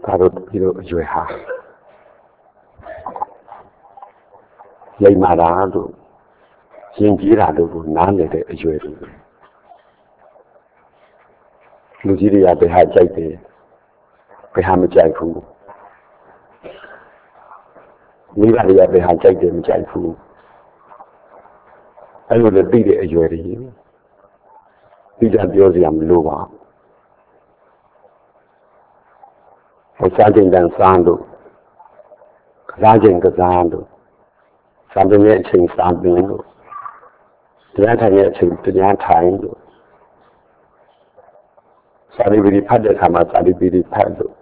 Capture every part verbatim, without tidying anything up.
Taro Piro Juha Yaimarado Yinjirado Nane de Jury Luziria behind Jake behind the Jaiku Nivaria behind Jake and Jaiku I would be the Jury Pija Biosiam Luva Sergeant and Sando Sergeant Gazando Something yet changed something. The anti yet changed the anti. Sadi be padded hammer, Sadi be paddle.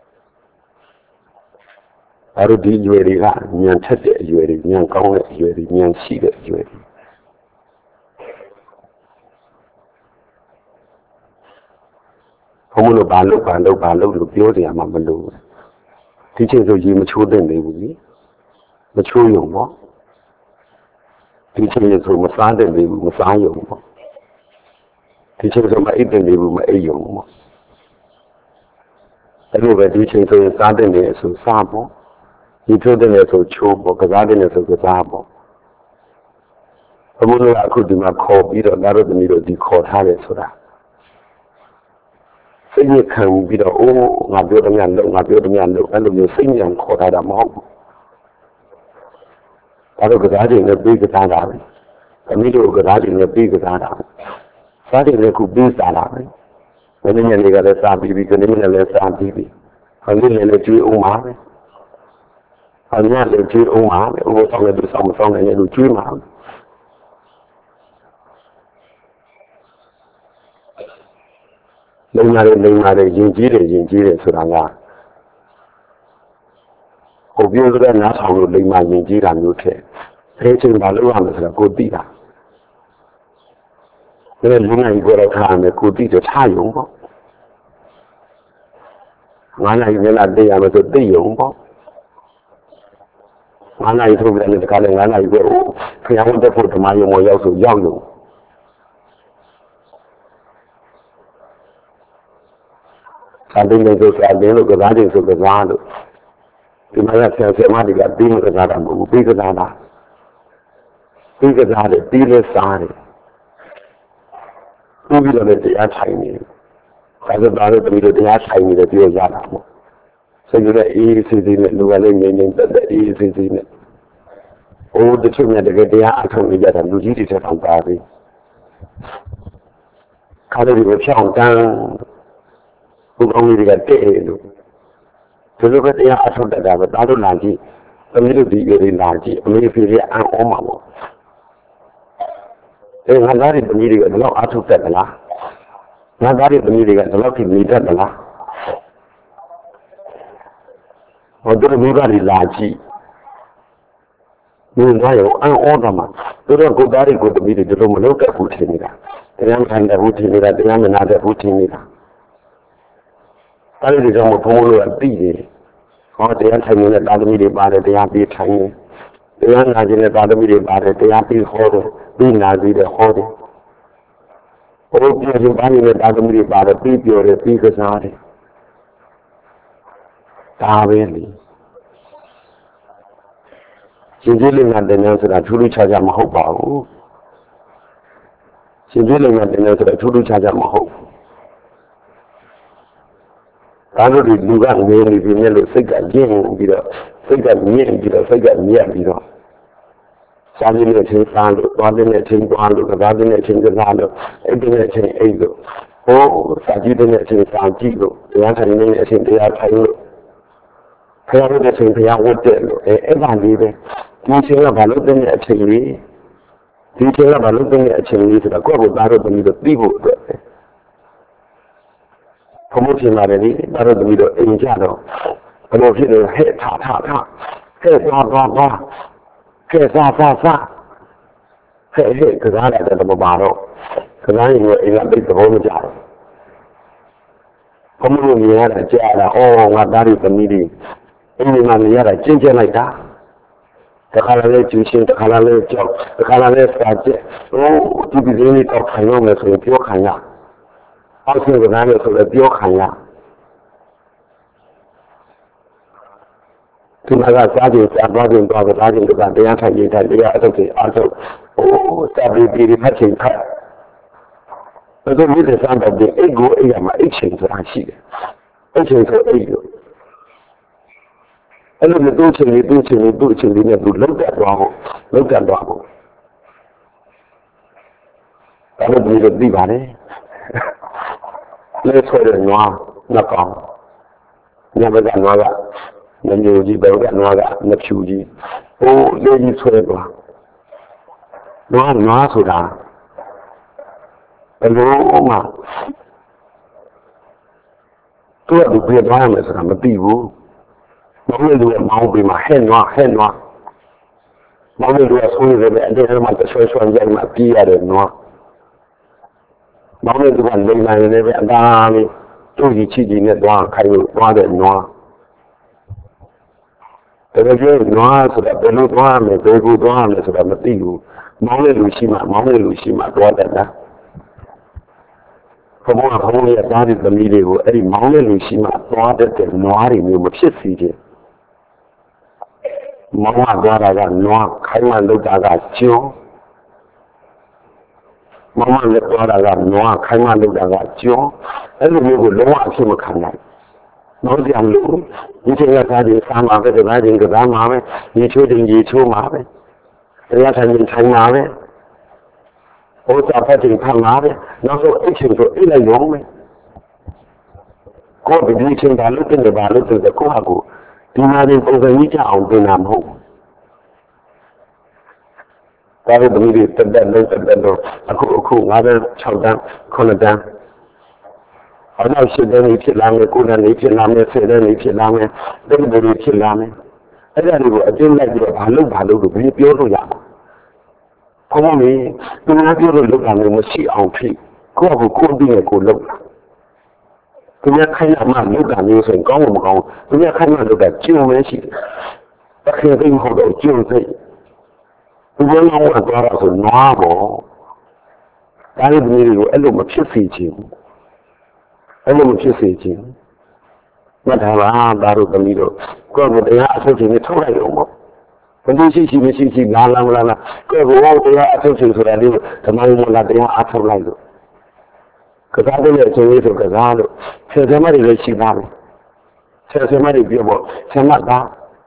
I would deal you a rat, Nian Teddy, you a Nian Gong, you a Nian Seed, you a Homo Balo, Balo, Balo, Lubiosi, Amamalo. Teaching of you mature than they will be. Mature young one. Teaching is from Masada and they will Messiah. Teaching from my eight and they will my eight young. Anyway, teaching so Sunday so Sabo. He told them as a chobo, because I didn't as a Sabo. I wonder I could do my call, either not of the middle, the court Harris for that. So you can be the oh, my building and look, my building and look, and you sing and call that a mob. I don't get in a big Tana. A middle got in a big Tana. Starting they could be Tana. When you got a son, baby, can even let son baby. A little energy, Omar. A little energy, Omar, or song to some song and you dream out. No matter, no matter, in Jiri, in Jiri, Suranga. Obviously, not how you lay my Ninjira Nuke. Painting Baluan is a good deal. Then you go to time a good deal to tie you. One I will not day I was a day young. One I told them the calling one I go. I want to put my young also young. Something that goes at the end of the riding of the land. The Maya tells him, I got being with that, I'm bigger than that. Bigger than the dealer side. Who will let the tiny? As a brother, the middle, the tiny, the deal Yadamo. So you get easy in it, Llewellyn meaning that the easy in it. All the children that get the atom together, you eat it on Barbie. Color was found down. Who only got the to look at the atom that I was not large, a little bit very large, maybe an omamo. Then I got it the meeting at the law out of that. I got it the meeting at the lucky meter. Although we got it large, you know, an ornament. You don't go very good to meet the room, look at routine. The young kind of routine, the young another routine. I did some polo and beady. Or the anti-min at the media by the happy tiny. The young agent at the media by the happy horror, being Nazi the horror. All the buying at the media by the baby or the biggest naughty. Ah, really. She's dealing at the answer that truly charge my hope. She's dealing at the answer that truly charge my hope. I don't do that mainly if you never think again, be the think at me and be the think at me, you know. Something that takes on, one thing that takes on, another thing that takes on, everything that takes ego. Oh, Sajid that takes on Jigo, the answer that takes the other. Prayer that takes the other, ever leave it. Detail about looking at Chile. Detail about looking at Chile to the global battle than the people. Promotion already, that is the middle in Jado. And if you head, ta ta ta, head, blah blah blah, head, sa sa sa, head, head, because I had the bottle, because I ain't got big the whole job. Promotion, you had a jar, oh, what that is the meeting. Any man, you had a ginger like that. The color juice, the color joke, the color scratch. Oh, to be really top, I know, that's a pure kind. Also, the man is a pure kind. သူကစားကြစားသွားကြသွားစားကြတော့တရားထိုင်ရင်ထိုင်တရားအထုတ်တယ်အထုတ်ဟိုစာပြီးပြီးဖတ်ချိန်ဖတ်ဘယ်လိုမျိုးလဲစမ်းတော့အိတ်ကိုအိတ်ရမှာအိတ်ချိန်ဆိုတာရှိတယ်အိတ်ချိန်ဆိုအိတ်ကိုအဲ့လိုမျိုးသူ့ချိန်လေးသူ့ချိန်လေးသူ့ချိန်လေးနဲ့သူလောက်တက်သွားဖို့လောက်တက်သွားဖို့ဒါလို့ဒီလိုသိပါတယ်လဲဆွဲတဲ့နွားနှကောင်ညဘကနွားကမမျိုးကြီးဘယ်ကနွားကမဖြူကြီးဟိုလေးကြီးဆွဲသွားနွားနွားဆိုတာဘယ်လိုမှသူကဒီပြေးသွားရမယ်ဆိုတာမသိဘူးမောင်လေးကမောင်းပြီးမှဟဲ့နွားဟဲ့နွားမောင်လေးကဆွဲတယ်ပဲအဲ့ဒါမှဆွဲဆွဲကြိုင်မှပြေးရတယ်နွားမောင်လေးကလိမ်နိုင်တယ်ပဲအသာလေးသူ့ကြီးချီကြီးနဲ့သွားခိုင်းလို့သွားတဲ့နွားတကယ်ကျနွားဆိုတာဘယ်လိုသွားရမလဲဘယ်ကိုသွားရမလဲဆိုတာမသိဘူးမောင်းလေးလူရှိမှမောင်းလေးလူရှိမှသွားတတ်တာဘုံကဘုံရဲ့သားတဲ့သမီးတွေကိုအဲ့ဒီမောင်းလေးလူရှိမှသွားတတ်တဲ့နွားတွေမျိုးမဖြစ်စေချင်မောင်းကသွားတာကနွားခိုင်းမှလောက်တာကကျွန်းမောင်းကလည်းသွားတာကနွားခိုင်းမှလောက်တာကကျွန်းအဲ့လိုမျိုးကိုလုံးဝအဖြစ်မခံနိုင်နောက်ကြံလို့ဒီချိန်ကစားပြီးစားမှာပဲတပတ်ချင်းကစားမှာပဲရေချိုးတင်ရေချိုးမှာပဲတရားထိုင်ရင်ထိုင်မှာပဲဟိုစားဖတ်တင်ဖတ်မှာပဲနောက်ဆုံးအိတ်ချိန်ဆိုအိတ်လိုက်ရုံပဲကိုယ်ဒီချိန်ကလို့တင်တယ်ပါလို့ဆိုတော့ကိုယ့်ဟာကိုဒီမှာတင်ပုံစံကြီးကြအောင်တင်တာမဟုတ်ဒါပေမဲ့ဒီတက်တက်လုံးတက်တက်လုံးအခုအခုငါးတန်း၆တန်းခုနှစ်တန်းအနောက်ရှစ်တန်းလေးဖြစ်လာမယ်ကိုယ်တန်းလေးဖြစ်လာမယ်ဆယ်တန်းလေးဖြစ်လာမယ်တက္ကသိုလ်လေးဖြစ်လာမယ်အဲ့ဒါတွေကိုအတင်းလိုက်ပြီးတော့ဘာလို့ဘာလို့လို့ဘယ်ပြောလို့ရမှာဘုံမင်းသူများပြောလို့လုပ်တာမျိုးမရှိအောင်ဖြစ်ကိုယ့်ကိုကိုယ်တည်းရဲ့ကိုလုပ်တာသူများခိုင်းတာမှလုပ်တာမျိုးဆိုရင်ကောင်းမကောင်းသူများခိုင်းမှလုပ်တာကျုံပဲရှိတယ်တခင်သိမဟုတ်တော့ကျုံစိတ်သူများကသွားတာဆိုနွားပေါ့ဒါလေးတွေတွေကိုအဲ့လိုမဖြစ်စေချင်ဘူးအဲ့လိုမဖြစ်စေချင်မှတ်ထားပါဒါတို့သမီးတို့ကိုယ့်ကိုတရားအထုတ်ခြင်းနဲ့ထုတ်လိုက်အောင်ပေါ့ဘယ်လိုရှိရှိမရှိရှိလာလာမလာလာကိုယ့်ကိုတရားအထုတ်ခြင်းဆိုတာလေးဓမ္မယုံလာတရားအထုတ်လိုက်လို့ကစားတဲ့အချိန်လေးဆိုကစားလို့ဆယ်ဆယ်မတွေလည်းရှိပါမယ်ဆယ်ဆယ်မတွေပြောပေါ့ဆယ်မသား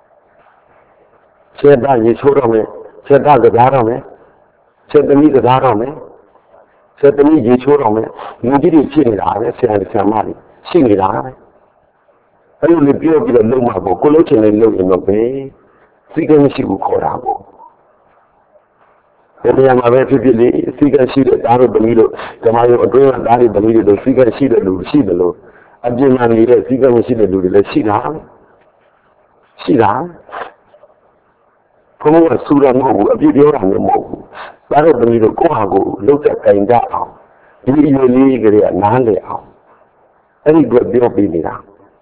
ဆယ်သားရေချိုးတော့မယ်ဆယ်သားကစားတော့မယ်ဆယ်သမီးကစားတော့မယ်ဆယ်သမီးရေချိုးတော့မယ်လူကြီးတွေဖြစ်နေတာပဲဆရာဆရာမတွေရှိနေတာပဲအဲ့လိုလေပြောပြီးတော့လုံမှာပေါ့ကိုလုံးချင်လေးလုံရင်တော့ပဲစိတ်ကမရှိဘူးခေါ်တာပေါ့ဒီနေရာမှာပဲဖြစ်ဖြစ်လေးစိတ်ကရှိတဲ့သားတို့သမီးတို့ဓမ္မယုံအတွင်းကသားတွေသမီးတွေတို့စိတ်ကရှိတဲ့လူရှိတယ်လို့အပြင်မှာနေတဲ့စိတ်ကမရှိတဲ့လူတွေလည်းရှိတာရှိတာဘုံကဆူရမဟုတ်ဘူးအပြစ်ပြောတာမျိုးမဟုတ်ဘူးသားတို့သမီးတို့ကိုယ့်ဟာကိုယ်လှုပ်တဲ့တိုင်ကြအောင်ဒီအရွယ်လေးကလေးကနားလည်အောင်အဲ့ဒီတော့ပြောပြနေတာ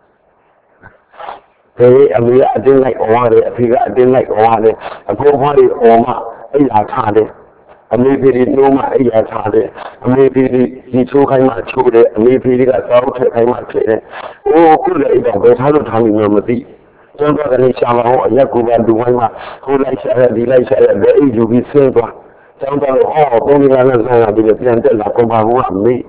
ဘယ်အမေကအတင်းလိုက်အော်ရတယ်အဖေကအတင်းလိုက်အော်ရတယ်အဖိုးအဖွားတွေအော်မှအဲ့ဒါထားတယ်အမေဖေတွေနှိုးမှအဲ့ဒါထားတယ်အမေဖေတွေဒီချိုးခိုင်းမှချိုးတယ်အမေဖေတွေကစောက်ထက်ခိုင်းမှထည့်တယ်အိုးခုလည်းအဲ့တော့ဘယ်ထားလို့ထားလို့မသိကျောင်းသားကလေးရှာမအောင်အရက်ကူပါလူဝိုင်းမှဟိုလိုက်ရှာရဒီလိုက်ရှာရလက်အိတ်ယူပြီးဆင်းသွားကျောင်းသားကအော်ပုံစံနဲ့ဆန်းလာပြီးပြန်တက်လာပုံပါဘူးအမေ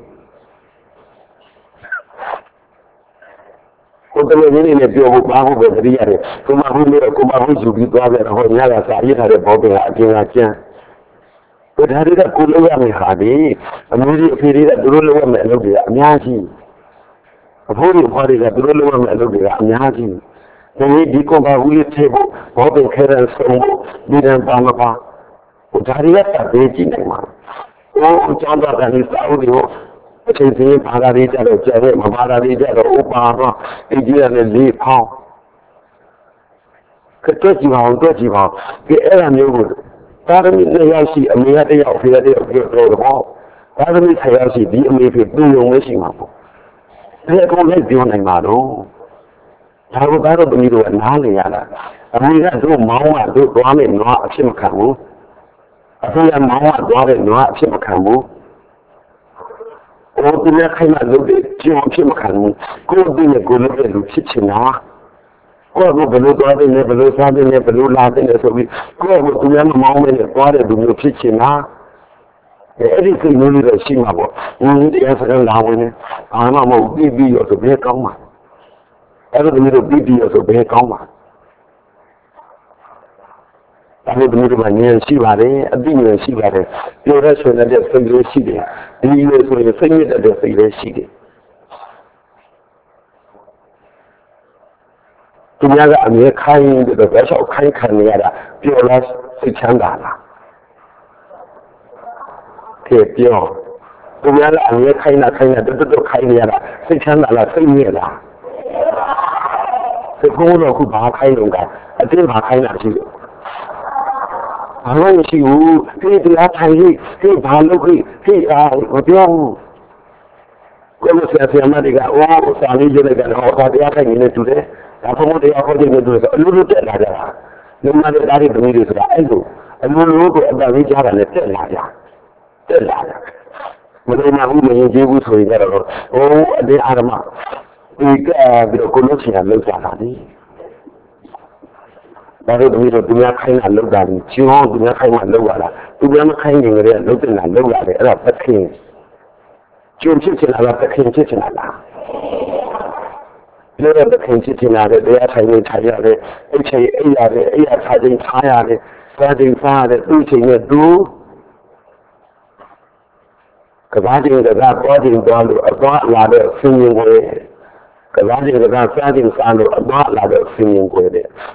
ကိုယ်တည်းလေးနဲ့ပြောဖို့ပါဖို့ပဲတတိရတယ်ကိုမဟုတ်လို့ကိုမဟုတ်ယူပြီးသွားပြန်တော့ဟောညကစားရထားတဲ့ဘောပင်ကအပြင်ကကျန်းဒါတွေကကိုလိုရမယ်ဟာဒီအမျိုးကြီးအဖေတွေကသူတို့လိုရမယ်အလုပ်တွေကအများကြီးအဖိုးတွေအဖွားတွေကသူတို့လိုရမယ်အလုပ်တွေကအများကြီးဒီနေ့ဒီကွန်ပါဘူးလေးထည့်ဖို့ဘောပင်ခဲရဆုံးဖို့ဒီတန်ပါမပါဟိုဒါတွေကတည်းကြည့်နေမှာဟိုကျောင်းသားကလည်းစာအုပ်တွေကိုအချိန်ချင်းဘာသာရေးကြတော့ကျတဲ့မဘာသာရေးကြတော့ဥပါတော့အကြီးရတဲ့လေးဖောင်းကတွက်ကြည့်ပါဦးတွက်ကြည့်ပါဒီအဲ့ဒါမျိုးကိုသာသမီနှစ်ယောက်ရှိအမေကတစ်ယောက်အဖေကတစ်ယောက်ပြောတော့သာသမီဆယ်ယောက်ရှိဒီအမေဖေသူ့ရုံပဲရှိမှာပေါ့ဒီအကုန်လိုက်ပြောနိုင်မှာတော့ဒါကဘာလို့တမီးတို့ကနားလည်ရတာအမေကတို့မောင်းကတို့သွားမယ်နွားအဖြစ်မခံဘူးအဖေကမောင်းကသွားတယ်နွားအဖြစ်မခံဘူးကိုယ်တည်းခိုင်းမှလုပ်တယ်ကြောင်ဖြစ်မခံဘူးကိုယ်တည်းကိုလုပ်တဲ့လူဖြစ်ချင်တာကိုယ့်ကိုဘယ်လိုသွားတဲ့နဲ့ဘယ်လိုစားတဲ့နဲ့ဘယ်လိုလာတဲ့နဲ့ဆိုပြီးကိုယ့်ကိုသူများမမောင်းမနဲ့သွားတဲ့လူမျိုးဖြစ်ချင်တာအဲ့ဒီစိတ်မျိုးလေးတော့ရှိမှာပေါ့။ဒီတရားစကားလာဝင်နေအာမမဟုတ်ပြီးပြီးရောဆိုဘယ်ကောင်းမှာအဲ့လိုမျိုးပြီးပြီးရောဆိုဘယ်ကောင်းမှာဒါနဲ့ဒီလိုမှဉာဏ်ရှိပါတယ်အသိဉာဏ်ရှိပါတယ်ပြောရဆိုတဲ့စိတ်လေးရှိတယ်ဒီလိုဆိုရင်စိတ်မြင့်တဲ့စိတ်လေးရှိတယ်သူများကအမြဲခိုင်းတဲ့တော့ဘယ်လျှောက်ခိုင်းခံနေရတာပြောလားစိတ်ချမ်းသာလားကဲပြောသူများကအမြဲခိုင်းတာခိုင်းတာတွတ်တွတ်ခိုင်းနေရတာစိတ်ချမ်းသာလားစိတ်မြင့်လားစိတ်ကိုယ်တော့ခုဘာခိုင်းလို့ကအတင်းဘာခိုင်းတာရှိလို့ဘာလို့ရှိဘူးဒီတရားထိုင်လေးဒီဘာလုပ်ခိဒီအားမပြောဘူးကိုယ်ဆရာဆရာမတွေကအိုးစာလေးရေးလိုက်တာဟောတရားထိုင်နေတူတယ်ဒါဘုံတရားဟောတဲ့နေတူတယ်အလိုလိုတက်လာကြတာလုံမတဲ့သားတွေသမီးတွေဆိုတာအဲ့လိုအလိုလိုကိုအတန်လေးကြားတာနဲ့တက်လာကြတက်လာကြမလို့မဟုတ်မရင်ကျေးဘူးဆိုရင်တော့ဟိုအတင်းအာရမဒီကပြီးတော့ကိုလို့ချင်တာလောက်ကြတာဒီဒါတို့သမီးတို့သူများခိုင်းတာလောက်တာကြီးကျင်းသူများခိုင်းမှလောက်ရတာသူများမခိုင်းရင်လည်းလောက်တင်တာလောက်ရတယ်အဲ့ဒါပခင်ကျုံဖြစ်ချင်တာလားပခင်ဖြစ်ချင်တာလားလို့ပခင်ဖြစ်ချင်တာတဲ့တရားထိုင်နေထိုင်ရတယ်အဲ့ချိန်အိပ်ရတယ်အိပ်ရထားချိန်ထားရတယ်စားချိန်စားရတယ်သူ့ချိန်နဲ့သူကဘာတင်ကဘာပေါ်တင်သွားလို့အသွားလာတဲ့ဆင်းရင်ကိုကဘာတင်ကဘာစားတင်စားလို့အသွားလာတဲ့ဆင်းရင်ကို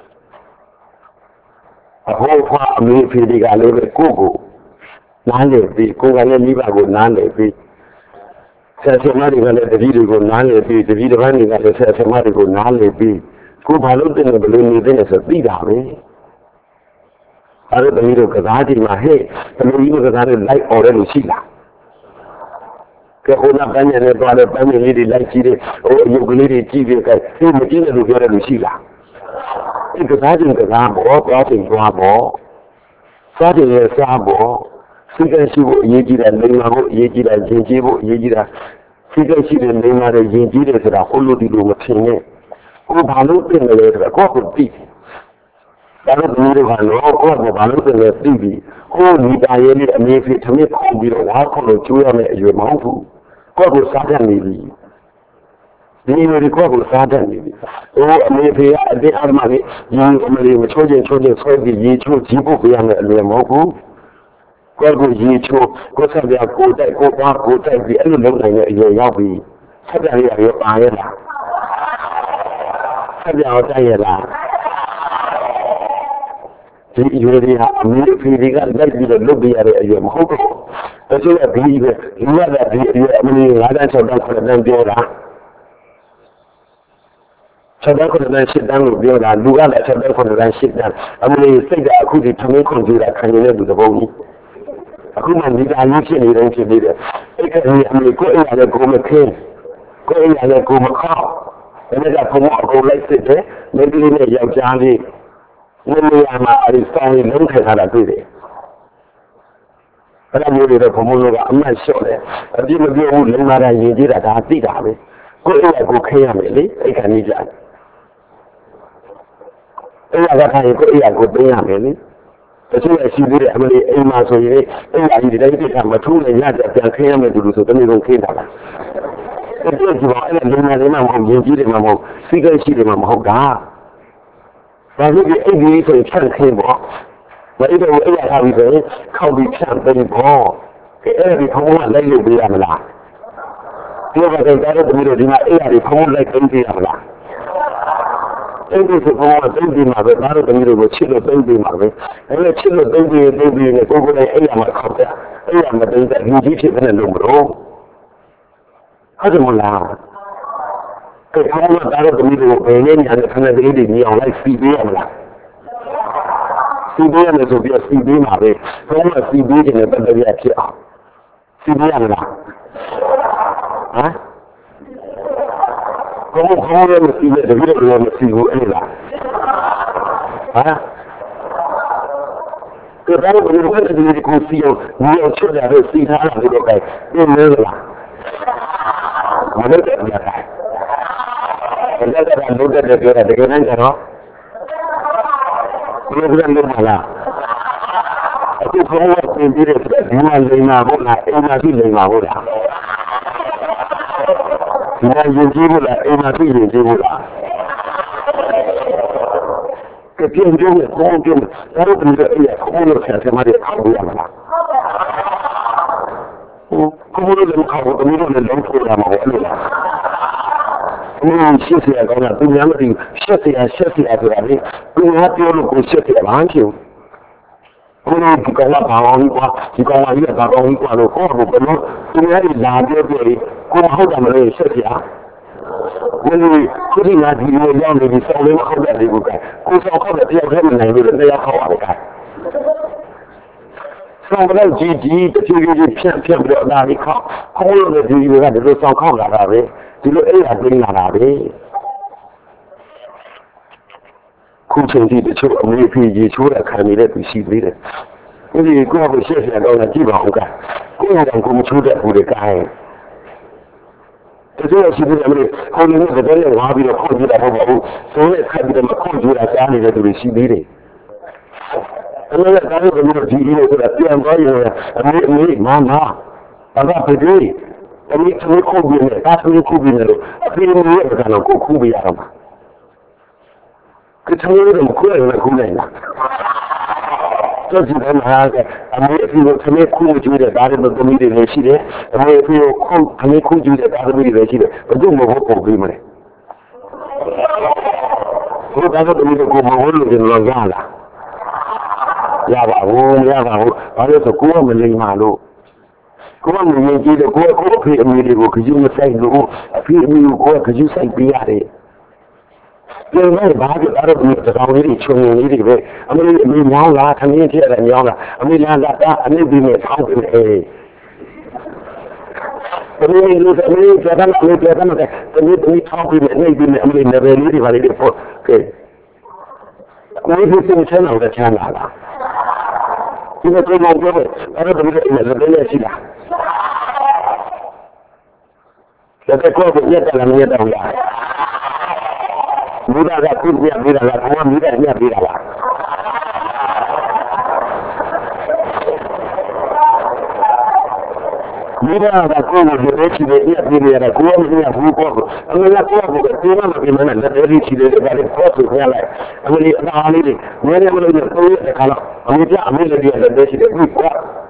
တဲ့အဟောဖွာအမေဖေဒီကလည်းပဲကိုကိုနားလေပြီးကိုကလည်းမိဘကိုနားလေပြီးဆရာဆရာမတွေကလည်းတပည့်တွေကိုနားလေပြီးတပည့်တစ်ပန်းတွေကလည်းဆရာဆရာမတွေကိုနားလေပြီးကိုဘာလို့တင်တယ်ဘယ်လိုနေတဲ့လဲဆိုသိတာပဲအဲ့ဒါတပည့်တို့ကစားကြည့်မှာဟဲ့တပည့်ကြီးကစားလို့လိုက်អော်တယ်လို့ရှိလားကဲဟိုနာပန်းညံနဲ့သွားတယ်ပန်းညံလေးတွေလိုက်ကြည့်တယ်ဟိုအယုတ်ကလေးတွေကြည့်ပြီးကဲဟိုမကြည့်နဲ့လို့ပြောတယ်လို့ရှိလားဒီကစားခြင်းကစားဖို့သွားခြင်းသွားဖို့စားခြင်းရဲ့စားဖို့စိတ်ကရှိဖို့အရေးကြီးတယ်လိမ္မာဖို့အရေးကြီးတယ်ယဉ်ကျေးဖို့အရေးကြီးတယ်စိတ်ကရှိတဲ့လိမ္မာတဲ့ယဉ်ကျေးတယ်ဆိုတာဟိုလိုဒီလိုမထင်နဲ့ကိုဘာလို့ပြင်လဲဆိုတာကိုယ့်ကိုသိဒါလို့ဒီလိုကတော့ကိုယ့်ကိုဘာလို့ပြင်လဲသိပြီးကိုယ်မိသားရဲ့အမေဖေထမင်းပုံပြီးတော့ဝါခုလို့ကျိုးရမယ်အရွယ်မဟုတ်ဘူးကိုယ့်ကိုစားတတ်နေပြီဒီလိုဒီကောကိုစားတတ်နေပြီဟိုအမေဖေကအတင်းအဓမ္မလေးရေအမေလေးကိုချိုးချင်းချိုးချင်းဆွဲပြီးရေချိုးကြီးဖို့ပြရမယ်အလွယ်မဟုတ်ဘူးကိုယ့်ကိုရေချိုးကိုယ်ဆက်ပြကိုတိုက်ကိုပါကိုတိုက်ပြီးအဲ့လိုလုပ်နိုင်တဲ့အရွယ်ရောက်ပြီးဆက်ပြရရပါရဲ့လားဆက်ပြတော့တိုက်ရလားဒီအရွယ်တွေဟာအမေဖေတွေကလိုက်ပြီးတော့လုပ်ပြရတဲ့အရွယ်မဟုတ်ဘူးတချို့ကဒီပဲလူရတဲ့ဒီအရွယ်အမေငါးတန်း၆တန်း၇တန်းပြောတာဆက်တဲ့ခုနကရှစ်တန်းကိုပြောတာလူကလည်းဆက်တဲ့ခုနကရှစ်တန်းအမလေးစိတ်ကအခုဒီထမင်းခွန်ကြည့်တာခံနေတဲ့လူတစ်ပုံကြီးအခုမှဒီအရေးဖြစ်နေတယ်ဖြစ်နေတယ်အဲ့ကလေးအမလေးကိုအိမ်ရတဲ့ကိုမခင်းကိုအိမ်ရတဲ့ကိုမခောက်ဒါနဲ့ကဘုံအကုန်လိုက်စစ်တယ်မိန်းကလေးနဲ့ယောက်ျားလေးနေနေရမှာအဲဒီစောင်းလေးလုံးထည့်ထားတာတွေ့တယ်အဲ့ဒါမျိုးတွေတော့ဘုံဘုံတို့ကအမှတ်လျှော့တယ်အပြစ်မပြောဘူးလုံလာတာယဉ်ကျေးတာဒါသိတာပဲကိုအိမ်ရကိုခင်းရမယ်လေအဲ့ခါကြီးကြတယ်အဲ့ဒါကထိုင်ကိုအိယာကိုသိရမယ်လေတချို့အရှိသေးတဲ့အမလေးအိမ်မှာဆိုရင်အိမ်ကြီးဒီတိုင်းပြတာမထူးနဲ့ရတဲ့ပြန်ခင်းရမယ်တူလို့ဆိုတနေ့ကုန်ခင်းတာလားအဲ့ဒီကဘာအဲ့လုံနေတယ်မှမဟုတ်ရင်ကြီးတယ်မှမဟုတ်စိတ်ကရှိတယ်မှမဟုတ်တာဒါလို့ဒီအိမ်ကြီးဆိုရင်ဖြန့်ခင်းပေါ့မအဲ့တော့အိယာထားပြီးဆိုရင်ခောက်ပြီးဖြန့်ပြီးပေါ့အဲ့ဒီဖုံးကလိုက်လို့ပေးရမလားဒီကတည်းကတော့ဒီလိုဒီမှာအိယာတွေဖုံးလိုက်သိမ်းပေးရမလားအဲ့ဒီဆိုတော့သိပြီးမှာပဲဒါတော့တမီးတို့ကိုချစ်လို့သိပြီးမှာပဲအဲ့ဒါချစ်လို့သိပြီးသိပြီးနဲ့ကိုယ်ကိုယ်လည်းအဲ့ရမှာခောက်တယ်အဲ့ရမှာသိတဲ့လူကြီးဖြစ်တဲ့လို့မလို့ဟုတ်တယ်မလားကဲဘာလို့ဒါတော့တမီးတို့ဘယ်နဲ့ညာနဲ့ခဏတည်းတည်းညီအောင်လိုက်စီးပေးရမလားစီးပေးရမယ်ဆိုပြီးစီးပေးမှာပဲဘယ်မှာစီးပေးခြင်းနဲ့ပတ်သက်ရဖြစ်အောင်စီးပေးရမလားဟမ်ဘုံခေါင်းရမရှိတဲ့တပည့်တော်မရှိဘူးအဲ့လားဟာကဲဘာလို့ဒီလိုကတည်းကကိုစီအောင်ညီအောင်ချွတ်ရတဲ့စီထားလာတဲ့ကိုပြင်းနေလားမလို့တယ်ဗျာဒါက load at the again, you know. Look at Lumala. I think for what we did it, you are laying out, and I feel laying out. Now you give it, and I feel it. Que tiene yo de cómo tiene, claro que ella, cómo lo se hace María Cabrera. ¿Cómo lo de cabo también lo del programa? Ni siete a ganar, tú me amas y siete a siete a ganar, tú me has dicho con siete a banquio. Uno que con la pagón igual, y con la vida pagón igual, lo corro, pero tú me has la de cómo joder me lo siete a. When putting that you were young, you saw them how that they would get. Who's all called the women and they are called that. So, without G G, the two years champion of the call, all of the you had to do some call that are it. You know, I bring that out it. Coaching the two of me, P G, two that can be let me see it. When you go over the and on a give on that, go ahead and go through that with the guy. Because you see, I mean, calling the very hobby of calling that over, so let's have them call you as I need to receive it. Another time, the little G E to the P M I, and me, Mama, I'm not a day. I need to make Kubi, that's me Kubi, I feel in the air than a Kubi Arama. Could tell you them cool and a cool. Just in time, I may feel to make cool with you that I didn't believe in the city, I may feel cool to make cool you that I believe in the city, but don't know what will be money. Who doesn't believe in Gomorrah in Longala? Yava, Yava, I was a cool and lay my low. Come on, you get a go up here immediately because you must say, no, I feel me go because you say, be at it. You're very bad out of me because I'm really chewing it. I'm really mean now, like I'm in here and younger. I'm really like that. I'm really being a talking a. The way you look at me, I don't know, I don't know, the way we talk with me, maybe I'm really never really valid for. Okay. Maybe it's in the channel, the channel. You know, I don't know, I don't know, the way Let the call the yet and I'm yet down. Mira la curva, mira la rama, mira, mira, mira la. Mira la curva, de leche de día, mira la curva, mira la curva. A mí la curva, que tú no me mandas la leche de la curva, que la. A mí la leche, mira la curva, de cala. A mí ya, a mí la leche de curva.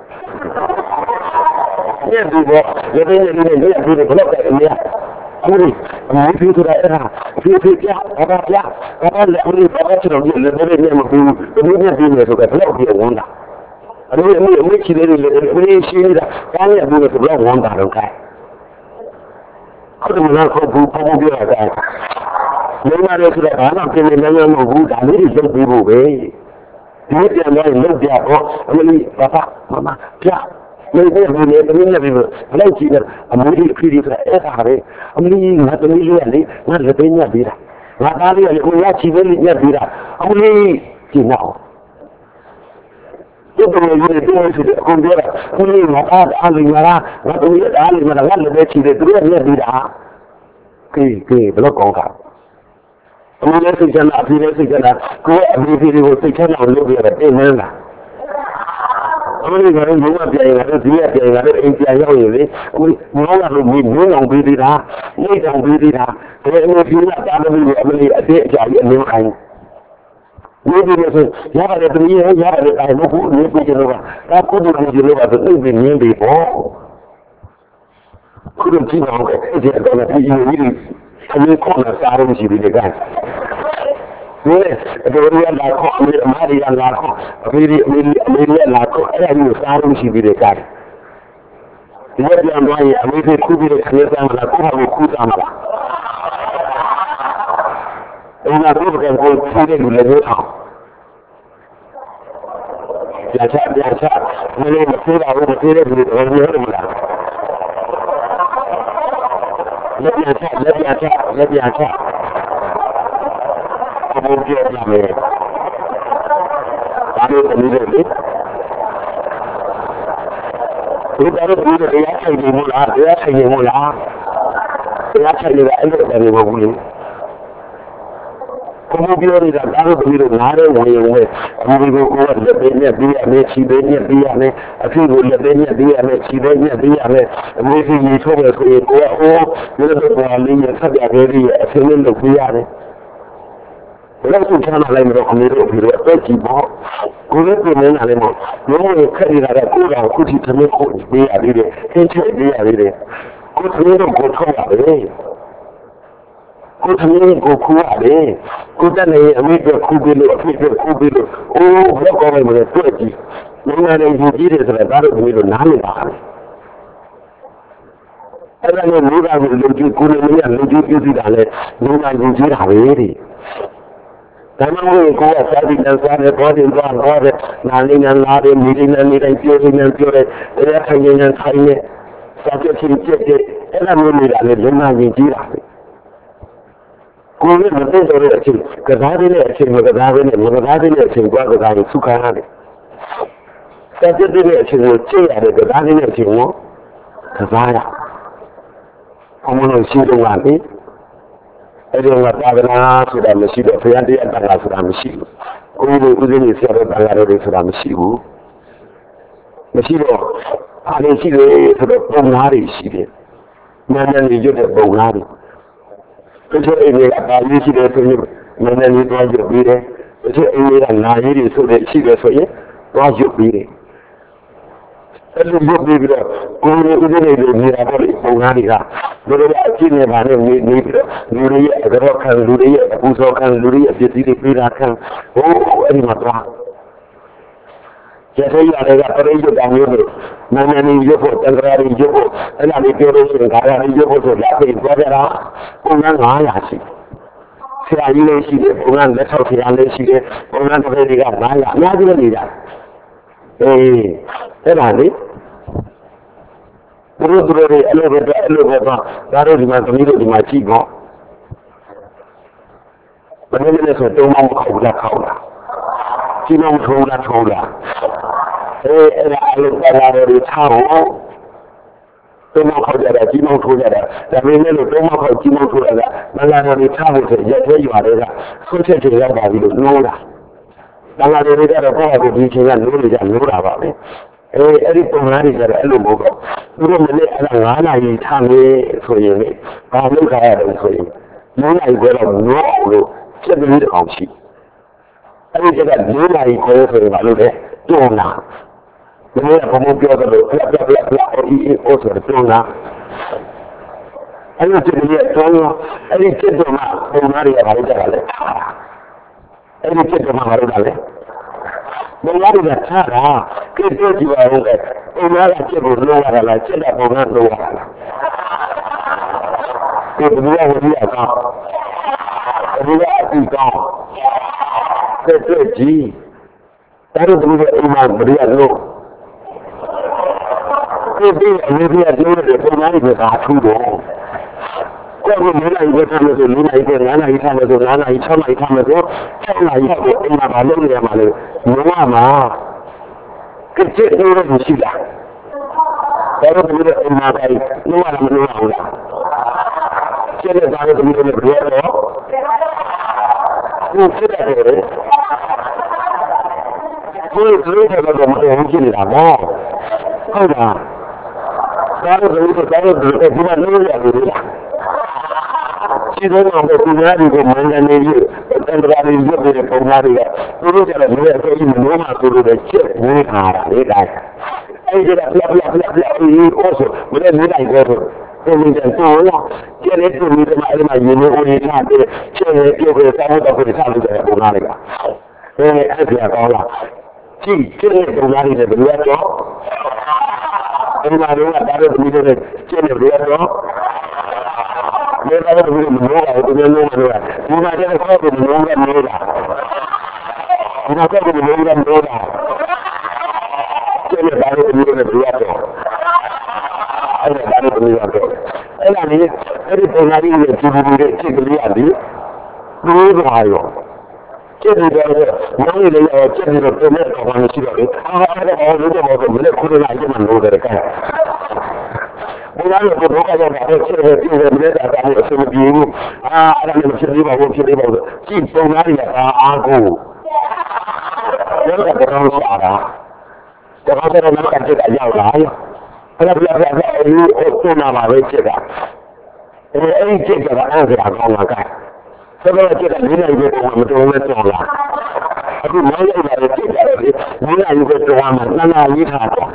Mira, digo, yo tengo que ir a ver el bloque, mira. Uri, I feel to that era. Feel to ya, about ya, about the only professional, the very name of who the media business of the blog here wonder. I don't know which it is, we see that only a business of blog wonder, okay? Couldn't not go to probably like that. No matter if I'm not feeling no one who I need some people, eh? You need to know, look there, oh, I mean, Papa, Mama, yeah. May be able to never like it. I'm really pretty for every. I'm really not really, not the thing I did. Not only we actually really did. I'm really, you know. You don't really do it to the computer. Only not all in Mara, not only all in Mara, one of the two, the three of them did. Okay, okay, block over. I'm not saying that, I'm not saying that. Go every video will take care of the I'm going to go up there and see it and I think I know you. We know that we don't be that. We don't be that. If you let that be really a bit, I get new kind. Maybe there's a yeah, there's a year, yeah, I know who you put it over. That couldn't be over the living here before. Couldn't see how it's going to be really. I mean, corner, I don't see the guy. Yes, the real like Maria Laco, really, really, really Laco, and you found she be the guy. What I'm doing, I mean, it could be the Canadian Laco with Kuzama. And I think I'm going to see it in the house. That's it, that's it. When they say I want to say it, when we heard of that. Let me attack, let me attack, let me attack. I don't get it, man. I don't believe it. We better do the reaction to Mula, reaction to Mula. Reaction to the end of the movie. ဘုံပြောနေတာဒါတော့ပြီးတော့နားရဲဝင်ဝင်အမေကိုကိုကလက်ပေးနဲ့ပြီးရမယ်ခြေပေးနဲ့ပြီးရမယ်အဖေကိုလက်ပေးနဲ့ပြီးရမယ်ခြေပေးနဲ့ပြီးရမယ်အမေကြီးကြီးထုတ်ရဆိုရင်ကိုကအိုးဒီလိုတော့လေးရဆက်ပြခဲ့ပြီးအဖေနဲ့လုပ်ပြရတယ်ဘယ်လိုဆိုချမ်းသာလိုက်မလို့အမေတို့ပြီးတော့တက်ကြည့်ပေါ့ကိုလည်းပြင်နေတယ်မို့လုံးဝခက်ရတာကကိုကခုထိသမီးကိုပေးရသေးတယ်သင်ချစ်ပေးရသေးတယ်ကိုသမီးတို့ကိုထုတ်ရတယ်ကိုသမီးကိုခူရတယ်ကိုတနေ့အမေကခူပြီးလို့အဖေကခူပြီးလို့အိုးဘယ်ကောင်းမလဲတွေ့ကြည့်နိုင်ငံရေးယူကြည့်တယ်ဆိုတာဒါတော့သမီးတို့နားလည်ပါမယ်အဲ့ဒါနဲ့မိဘကိုလူကြီးကိုလည်းမရလူကြီးပြည့်တာလဲနိုင်ငံယူကြည့်တာပဲဒီဒါမှမဟုတ်ကိုကစာပြီးတန်းစားတယ်ဘောတင်သွားတော့တယ်နာလေးနဲ့လာတယ်မိလေးနဲ့နေတိုင်းပြောနေတယ်ပြောတယ်တရားထိုင်နေတယ်ထိုင်နေစာပြချင်းပြည့်တယ်အဲ့ဒါမျိုးနေတာလေလုံနိုင်ရင်ကြီးတာပဲကိုယ်လည်းမသိတော့တဲ့အချိန်ကစားတဲ့အချိန်မကစားဘဲနဲ့မကစားတဲ့အချိန်ကကစားရင်စုခါရတယ်စာပြတဲ့အချိန်ကိုကြည့်ရတယ်ကစားတဲ့အချိန်ကိုကစားရအမှန်လို့ရှိတော့ပါလေအဲ့ဒီမှာသာသနာဆိုတာမရှိတော့ဘုရားတရားတရားဆိုတာမရှိဘူးကိုယ်ကိုယ်ဦးဇင်းကြီးဆရာတော်တရားတော်တွေဆိုတာမရှိဘူးမရှိတော့အားလည်းရှိတယ်ဆိုတော့ပုံသားတွေရှိတယ်နာမည်ရွတ်တဲ့ပုံသားတွေတချို့အိမ်တွေကပါလေးရှိတယ်ဆိုရင်နာမည်ရွတ်ရွတ်ပြီးတယ်တချို့အိမ်တွေကနာရီတွေဆိုတဲ့ရှိတယ်ဆိုရင်သွားရွတ်ပြီးတယ်အဲ့လိုရွတ်ပြီးတော့ကိုယ်ကိုယ်ဦးဇင်းတွေမြင်ရတော့ပုံသားတွေကလူတွေအကြည့်နေပါနဲ့နေနေပြီးတော့လူတွေရဲ့အကြောခံလူတွေရဲ့အပူစောခံလူတွေရဲ့ပစ္စည်းတွေပေးတာခံဟိုအဲ့ဒီမှာသွားကျေသေးရတယ်ကပရိယတ်တောင်မျိုးလို့နာမည်ရွတ်ဖို့တန်ခါရီရွတ်ဖို့အဲ့ဒါလေးပြောလို့ရှိရင်ခါရီရွတ်ဖို့ဆိုလက်ပြီးပြောကြတာပုံစံငါးရာရှိဆရာကြီးလေးရှိတယ်ပုံစံလက်ထောက်ဆရာလေးရှိတယ်ပုံစံတစ်ခါတွေကငါးရာအများကြီးနေကြအေးအဲ့ဒါလေးဘုရားတို့ရဲ့အလုပ်ပဲအလုပ်ပဲပါဒါတို့ဒီမှာသမီးတို့ဒီမှာကြည့်ပေါ့ဘယ်နည်းနဲ့ဆိုတုံးမခေါ်လာခေါ်လာကြည့်လို့ထိုးလာထိုးလာအေးအဲ့ဒါအလုပ်ပါလာတွေထားအောင်တုံးမခေါ်ကြတာကြည့်လို့ထိုးကြတာဒါပေမဲ့လို့တုံးမခေါ်ကြည့်လို့ထိုးတာကမလာတွေထားဖို့ဆိုရက်သေးရွာတွေကဆွတ်ချက်တွေရောက်ပါပြီလို့နိုးတာမလာတွေကတော့ကိုယ့်ဟာကိုဒီချိန်ကနိုးနေကြနိုးတာပါပဲအေးအဲ့ဒီပုံသားတွေကျတော့အဲ့လိုမဟုတ်တော့သူတို့မနေ့အဲ့ဒါငါးနာရီထားနေဆိုရင်လေဘာလုပ်ကြရတယ်ဆိုရင်ငါးနာရီကတော့နိုးအောင်လို့စက်ပြီးတကောင်ရှိအဲ့ဒီကငါးနာရီခေါ်ဆိုရင်ဘာလို့လဲတွန်းလာဒီနေ့ကဘုံပြောတယ်လို့ပြပြပြပြအေးအေးဟိုဆိုတော့တွန်းလာအဲ့ဒီစက်ကြီးတွန်းလာအဲ့ဒီစက်တော့မှပုံသားတွေကဘာလုပ်ကြတာလဲအဲ့ဒီစက်တော့မှဘာလုပ်တာလဲဘယ်လိုလဲထားတာကြည့်ကြည့်ပါဦးလေပုံသားကချက်ကိုလုံးရတာလားချက်တာပုံသားလုံးရတာလားဒီဘယ်လိုလဲကောဘယ်လိုလဲအတူကောတဲ့တဲ့ကြီးဒါတို့ဘယ်လိုအိမ်မှာဘယ်လိုလုပ်ဒီဒီအရေးကြီးတဲ့ပုံသားတွေကသာထူးတော့ကိုယ်ကလည်းလိုက်ရထားလို့ဆိုလို့လိုက်တယ်ငါးနာရီထားလို့ဆိုငါးနာရီ၆နာရီထားလို့ဆို၆နာရီကိုအိမ်မှာမလုပ်ရမှာလေဘဝမှာကြည့်ကြည့်လို့ရှိတာဒါတော့ဒီအိမ်မှာပဲလုံးဝမလုပ်အောင်လားကျတဲ့ဒါလည်းဒီလိုပဲပြောတော့ဒီစစ်တယ်ကိုယ်ကလေးကတော့မတော်ဘူးဖြစ်နေတာပေါ့ဟုတ်လားဒါတော့ဒီလိုကတော့ဒီမှာလုံးရတယ်ဒီလိုတော့ဒီများတွေကိုမန္တလေးကြီးတန်ត្រာရီရုပ်တဲ့ပုံသားတွေကသူတို့ကျတော့ဒီအစိုးရမျိုးမှာသူတို့ချက်နေခါတာလေဒါအဲ့ဒီကပြပြပြပြအေးဟိုဆိုမနေ့နေ့တိုင်းကတော့ပုံစံတော့ကျတဲ့သူတွေမှာအဲ့မှာရေမိုးအေးထားတဲ့ချက်ရပြုတ်ပြီးတောင်းတော့ပြီးထားလို့တဲ့ပုံသားတွေကအဲအဲ့ဒီကောင်းလားကြည့်ကျတဲ့ပုံသားတွေလည်းဘယ်လိုတော့ဒီမှာတော့ဒါတော့ဒီလိုနဲ့ချက်နေဘယ်လိုတော့ဒီကတော့ဒီလိုမျိုးပါဒီလိုမျိုးပါဒီမှာတဲ့ကောဒီလိုမျိုးကမျိုးတာဒီမှာကဒီလိုမျိုးကမျိုးတာကျေရတာလို့ဒီလိုနဲ့ပြောတော့အဲ့ဒါလည်းဒီလိုတော့အဲ့ဒါလေအဲ့ဒီပုံစံလေးတွေဒီလိုတွေချစ်ကလေးရတယ်ဘယ်လိုပါရောကျက်တယ်တော့မောင်လေးလည်းကျက်တယ်တော့ပြန်တော့ဘာမှမရှိတော့ဘူးအားအားတော့ဘာလို့တော့မလဲခုနကအဲ့မှာလို့တယ်ကဲဘုရားရဲ့ဘုရားကတော့အဲ့ချက်ပဲပြည်တယ်မြေတာကအဆင်မပြေဘူးအာအဲ့ဒါလည်းဖြစ်နေပါဘူးဖြစ်နေပါဘူးကြည့်ပုံသားတွေကအားကိုရောကတော့ကောင်းစားတာတခါတည်းတော့ကတက်ရောက်လာရောအဲ့ဒါပြပြပြအဲ့ဒီကိုနာပါပဲချက်တာအဲ့ဒီချက်ကအဲ့ဒါကောင်းလာကစကားချက်ကလေးလိုက်ပဲမတော်လဲတော်လာအခုမိုင်းလိုက်တာချက်တယ်မင်းကယူပဲတော်မှာနာနာရေးထားတော့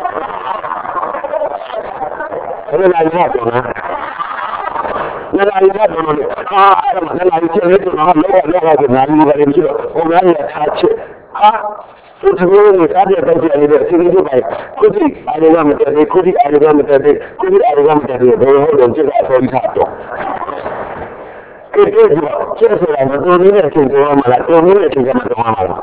အဲ့ဒါလည်းတော့နော်နာနာရေးတော့လို့အာအဲ့ဒါနာနာရေးချက်လေးတော့လောလောလောကနာနာရေးပဲမရှိတော့ဟိုနားရထားချက်အာသူတို့ကစားတဲ့တော့ကြတယ်စီရီတို့ပဲခုဒီအားလုံးမတည်းခုဒီအားလုံးမတည်းခုဒီအားလုံးမတည်းဘယ်လိုလုပ်ကြလဲဆိုပြီးထားတော့ဒီလိုကျက်ဆိုတာမတော်နေတဲ့ချိန်ကြောမှာလားတော်နေတဲ့ချိန်ကြောမှာတော့မှာလား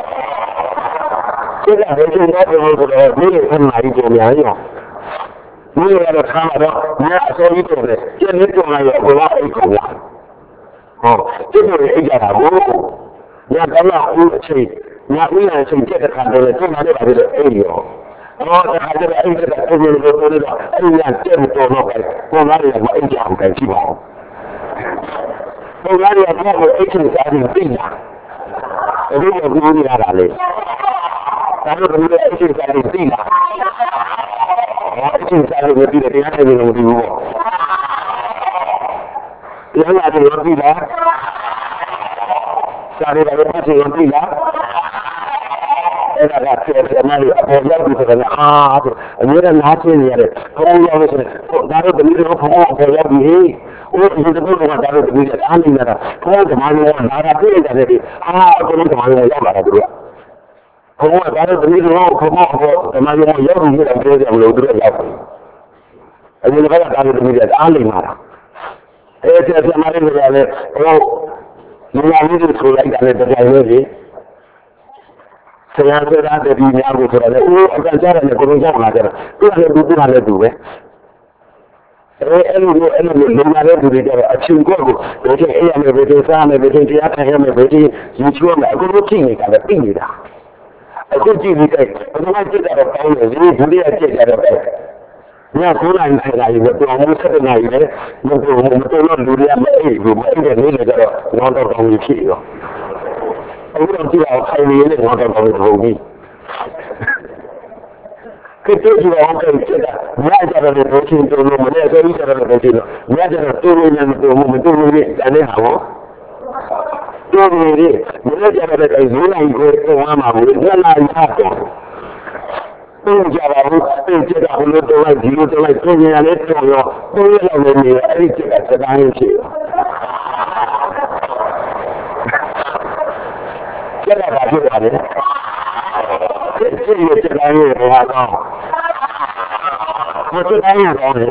ကျက်ကဘယ်ချိန်တော့ပြောလို့လဲဒီလိုခဏကြီးကြောများရောဒီလိုရတော့ထားမှာတော့ငါအစိုးရတော်တယ်ကျက်လေးကြောလာရောဘယ်လောက်အိတ်ကုန်လားဟောကျက်တွေအိတ်ကြတာဘို့ညကတော့ဦးအချိန်ညဦးရအချိန်ကျက်တဲ့ခါတော့လေကျက်လာတယ်ပါလေအိတ်ရောဟောတခါကျတော့အိတ်ကပုံလို့လို့လို့အဲ့ဒီညကျက်တော်တော့ပဲပုံသားတွေကမအိတ်ကြအောင်ကန်ကြည့်ပါဦးဘုရားရဲ့ဘုရားကိုအိတ်ချင်စားပြီးသိလားအဲ့ဒီကဘူးရတာလေဒါတော့ဘုရားအိတ်ချင်စားပြီးသိလားအိတ်ချင်စားပြီးသိတယ်တရားထိုင်လို့မသိဘူးပေါ့တရားလာတယ်သိလားစားရတာလည်းသိရင်သိလားအဲ့ဒါကဆက်ဆက်မှလည်းအပေါ်ရောက်ပြီးဆိုတော့အာအမြဲတမ်းနားချင်းနေရတယ်ဘုရားရောက်လို့ဆိုတော့ဒါတော့ဘယ်လိုဘုရားအပေါ်ရောက်ပြီးဟေးဒီလိုမျိုးကတော့ဒီလိုအားနေလာဘုရားဓမ္မရောလာတာပြည့်တယ်လေအာဘုရားဓမ္မရောရောက်လာတာတို့ဘုရားကတော့ဒီလိုဘုရားဓမ္မရောရောက်ပြီးတော့ပြောကြမလို့တို့ရောက်တယ်အဲဒီလိုကတော့ဒီလိုအားနေလာတာအဲ့ဒီဆက်မှလည်းလည်းဟိုလူများလေးတွေဆိုလိုက်တာလည်းတရားလို့လေဆရာဆိုတာတတိများကိုဆိုတော့လေဦးအကန့်ကြတယ်ကိုလုံးရောက်လာကြတယ်သူကလည်းသူကလည်းသူပဲအဲအဲ့လိုအဲ့လိုလုံလာတဲ့သူတွေကြတော့အချင်းကိုကိုဒီချိန်အေးရမယ်ဗေဒစားမယ်ဗေဒတရားထိုင်ရမယ်ဗေဒယူချိုးမယ်အခုလိုကြည့်နေတာပဲသိနေတာအခုကြည့်ပြီးတဲ့ဘယ်မှာကြည့်တာတော့ကောင်းတယ်ဒီဒုတိယကြည့်ကြတော့ပဲညကိုနိုင်ထိုင်လာရင်တော့မှုဆက်နေရင်လည်းမတော်မတော်လို့လူတွေကမအေးဘူးမအေးတဲ့နေ့တွေကတော့တော့တော့ကောင်းကြီးဖြစ်ရောအခုတော့ကြည့်အောင်ခိုင်နေရင်လည်းတော့တော့ကောင်းကြီးပုံကြီးကတည်းကအောင်ကြည့်တာညကြတော့လည်းတို့ချင်းတို့လို့မနေ့ကဆိုပြီးကြတော့လည်းတို့ညကြတော့တူလို့လည်းမတူဘူးမတူဘူးလေတန်နေဟာဘောတူလို့လေမနေ့ကြတော့လည်းဇိုးနိုင်ကိုတော့မှာဘူးညလာရတော့ပုံကြပါဘူးပြင်ကြတာဘလို့တော့လိုက်ဒီလိုတော့လိုက်ပြင်ရလဲတော့ရောပုံရလောက်နေနေအဲ့ဒီကြတာစကားရင်းဖြစ်ကြတာပါဖြစ်ပါလေဒီလိုကြတာရတော့ဟာတော့မကြတာရတော့လေ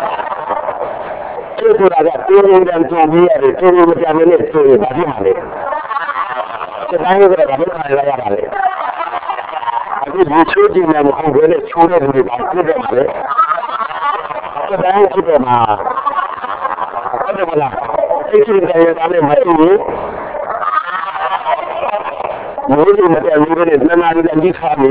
ဒီလိုကတိုးနေတဲ့ကြုံရရတယ်တိုးလို့ကြမယ်နဲ့ဆိုရင်ဘာဖြစ်မှာလဲကြတာရတော့ဘာလို့ခါရရတာလဲအခုဒီချိုးကြည့်နေမှာဟုတ်တယ်ချိုးတဲ့လူတွေပါပြည့်တယ်လေစတိုင်းဖြစ်တယ်မှာဟုတ်တယ်မလားဒီချိုးတယ်ရတယ်မဟုတ်ဘူးမိုးလေးမတက်ဘူးလေနနာလေးလည်းပြီးထားပြီ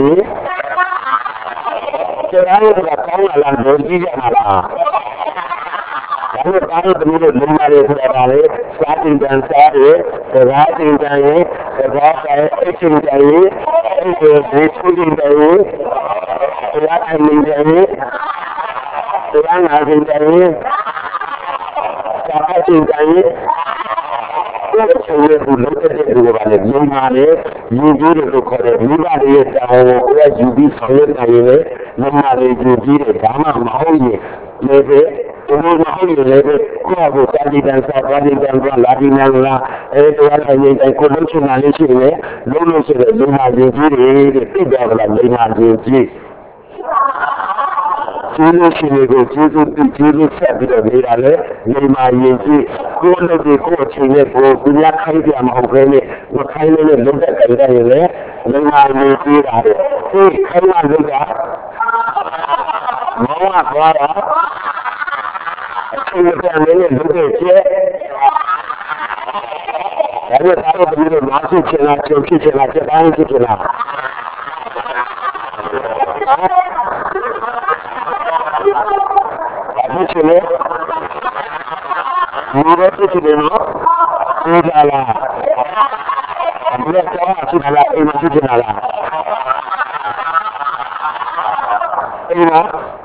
စတိုင်းကကောင်းလာလားဒုကြီးကြမှာလားဒါနဲ့တားရတဲ့လူတွေလုံလာတယ်ဆိုတာလေစားတင်တန်စားတယ်စကားတင်တန်ရဲ့စကားဆိုင်အချင်းတန်ရဲ့အဲ့ဒီဒီချိုးတင်တန်ရဲ့တရားအမြင်တန်ရဲ့တရားငါးတင်တန်ရဲ့စာအချင်းတန်ရဲ့ဒီချိုးရဘူးလို့တဲ့လူကလည်းမြင်ပါလေယူပြီးလို့ခေါ်တယ်မိဘတွေရဲ့တာဝန်ကိုကိုယ်ကယူပြီးဆောင်ရွက်နိုင်ရင်လည်းမမလေးယူပြီးတယ်ဒါမှမဟုတ်ရင်လည်းပဲဒီလိုမဟုတ်ရင်လည်းကိုယ့်ကိုစာကြည့်တယ်စာကြည့်တယ်ကလာပြီးနေလားအဲတရားထိုင်နေတယ်ကိုလုံးချင်တာလေးရှိတယ်လုံးလို့ဆိုတဲ့လူဟာယူပြီးတယ်တဲ့သိကြတယ်လိမ္မာယူပြီးကျေးဇူးရှင်တွေကိုကျေးဇူးပြုကျေးဇူးဆက်ပြီးတော့နေတာလေလိမ္မာယူပြီးကိုယ်လုပ်ပြီးကိုယ်အချိန်နဲ့ကိုယ်ပြခိုင်းပြမဟုတ်ဘဲနဲ့မခိုင်းလို့လုပ်တဲ့ကြိုင်တယ်လေလိမ္မာယူပြီးတာလေဒီခိုင်းလာလို့ကမောဟသွားတာအချိန်ပြန်နေလို့လုပ်တဲ့ကျဲဒါနဲ့သာတော့ဒီလိုမာစုချင်တာချုပ်ဖြစ်ချင်တာချက်တိုင်းဖြစ်ချင်တာဖြစ်ချင်လေဒီလိုဖြစ်ချင်တယ်နော်ဒီလာလားဘယ်တော့မှဖြစ်လာအိမ်မှာဖြစ်ချင်လားအိမ်မှာ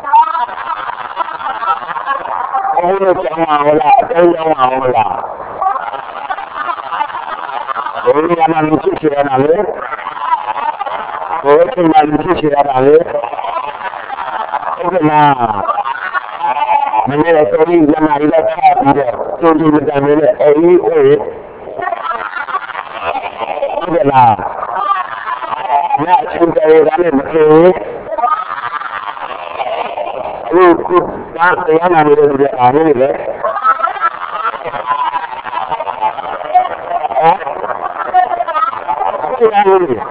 ဘယ်လိုကြောင်းအောင်လားအတိုင်းကြောင်းအောင်လားဘယ်လိုမှမဖြစ်ချင်ရတာလဲဘယ်လိုမှမဖြစ်ချင်ရတာလဲဟုတ်ကဲ့လားမင်းလည်းတော်ပြီးလာရီလာထားပြီးတော့ကျုံကျုံတမ်းနဲ့အေးအေးဟုတ်ကဲ့လားငါအချင်းတွေကနေမပြေဘူးခုကတရားနာနေတဲ့လူတွေအားနေတယ်တရားနေတယ်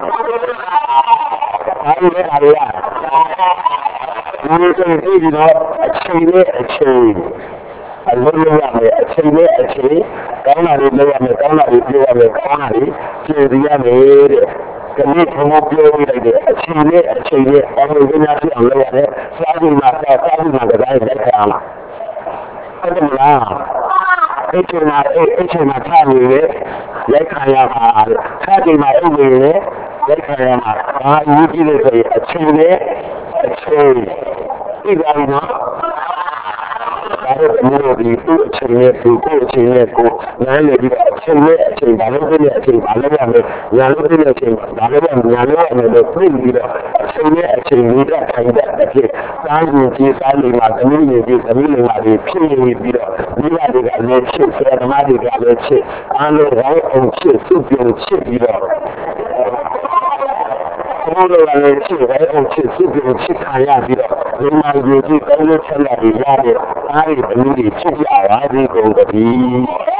အားနေတယ်အားရဒီလိုဆိုပြီးတော့အချိန်နဲ့အချိန်အလုံးလုံးရမယ်အချိန်နဲ့အချိန်ကောင်းတာတွေလုပ်ရမယ်ကောင်းတာတွေပြောရမယ်ကောင်းတာတွေဖြည့်ရမယ်တဲ့ဒီနေ့ဘုံပြောပြလိုက်တဲ့အချိန်နဲ့အချိန်နဲ့အလုံးလုံးရဖြစ်အောင်လုပ်ရတယ်စားကြည့်မှာစားစားကြည့်မှာကြိုင်လက်ခံအောင်ဟုတ်တယ်မလားအဲ့ချိန်မှာအဲ့ချိန်မှာထားနေလေလက်ခံရပါထားချိန်မှာအဲ့ဝင်လေလက်ခံရမှာဘာအရေးကြီးလဲဆိုရင်အချိန်နဲ့အချိန်ဒီကနေ့နော်ဒါတော့မျိုးဒီသူ့အချိန်နဲ့သူ့ကိုအချိန်နဲ့ကိုနားလည်ပြီးအချိန်နဲ့အချိန်ဘာလို့ပြည့်အချိန်ဘာလို့ရမလဲညာလို့ပြည့်အချိန်ဘာလို့ရညာလို့ရမယ်လို့ပြည့်ပြီးတော့အချိန်နဲ့အချိန်လေးတော့ထိုင်တဲ့အဖြစ်စားရင်ကြီးစားနေမှာသမီးတွေကြီးသမီးတွေမှာဖြစ်နေပြီးတော့မိဘတွေကလည်းချစ်ဆရာသမားတွေကလည်းချစ်အားလုံးဝိုင်းအောင်ချစ်စုပြုံချစ်ပြီးတော့ဘုရားလည်းချစ်ဝိုင်းအောင်ချစ်စုပြုံချစ်ခံရပြီးတော့ဒီမှာဒီကြီးကောင်းလို့ဆက်လာပြီးရတဲ့အားတွေသမီးတွေချစ်ကြပါသေးကုန်သတည်း